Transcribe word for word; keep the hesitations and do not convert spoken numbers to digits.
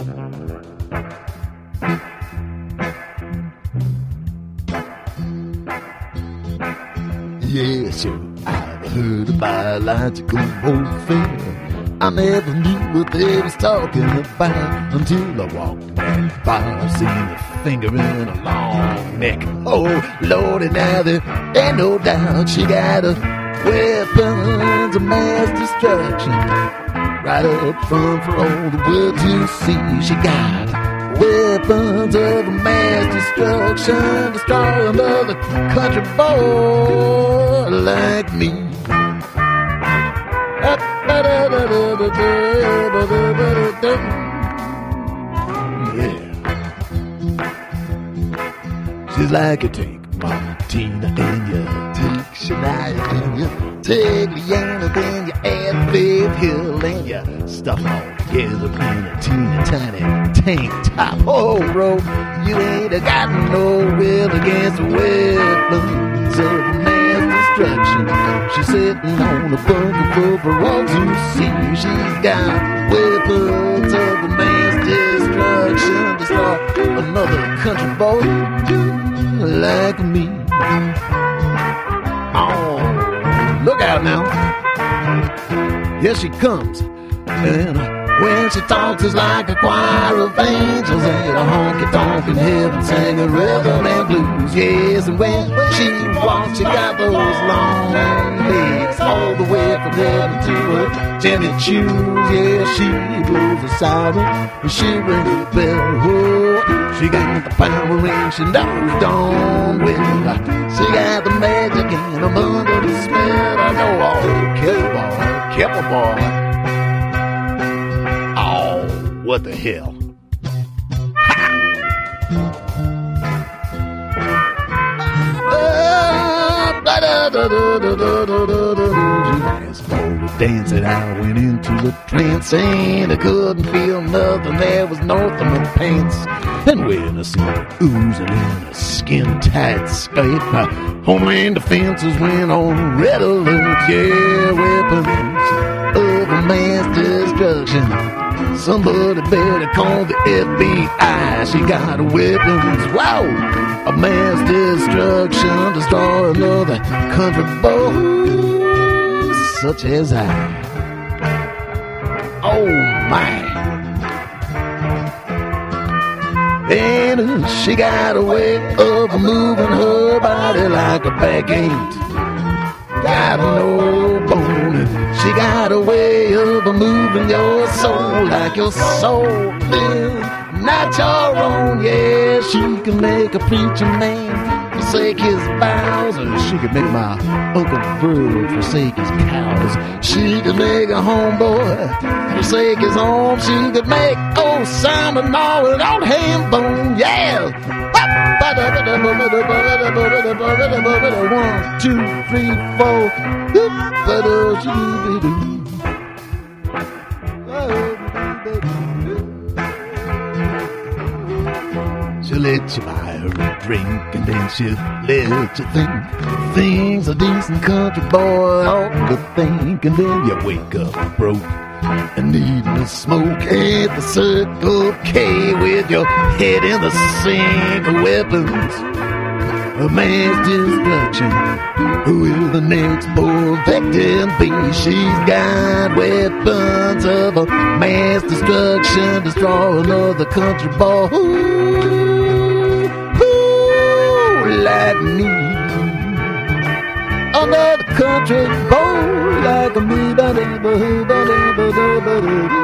Yeah, sure, I've heard of biological warfare. I never knew what they was talking about until I walked in that bar, seen a finger in a long neck. Oh, Lordy, now there ain't no doubt she got a weapons of mass destruction right up front for all the world to see. She got weapons of mass destruction, destroy another country boy like me. Yeah. She's like a take Martina and you take Shania and you take Leanna, then you add Faith Hill and you stuff them all together in a teeny tiny tank top. Oh, bro, you ain't got no will against weapons of mass destruction. She's sitting on a bunker full for all to see. She's got weapons of mass destruction. Destroy another country boy like me. Oh, look out now. Here she comes. And when she talks, it's like a choir of angels at a honky-tonk in heaven singing rhythm and blues. Yes, and when she walks, she got those long legs all the way from heaven to her Jimmy Choo. Yeah, she blows a siren and she rings a bell. Oh, she got the power ring, she knows dawn well. She got the magic and I'm under the spell. I know, oh, Kipper boy, Kipper boy. What the hell? Dancing, I went into a trance and I couldn't feel nothing. There was north of my pants. And when I see her oozing in a skin-tight skirt, my homeland defenses went on red alert. Yeah, weapons of mass destruction. Somebody better call the F B I. She got weapons, wow, of mass destruction. Destroy another country boy such as I. Oh my. And she got a way of moving her body like a back ain't got no bone. She got a way of moving your soul like your soul is not your own. Yeah, she can make a preacher man forsake his vows, or she could make my Uncle Bird forsake his cows. She could make a homeboy forsake his home. She could make old Simon all an old ham bone. Yeah. One, two, three, four. She'll let you buy her a drink and then she'll let you think things a decent country boy ought to think. And then you wake up broke and needing a smoke at the Circle K with your head in the sink of weapons of mass destruction. Who will the next poor victim be? She's got weapons of a mass destruction. Destroy another country boy who, who like me. Another country boy like me.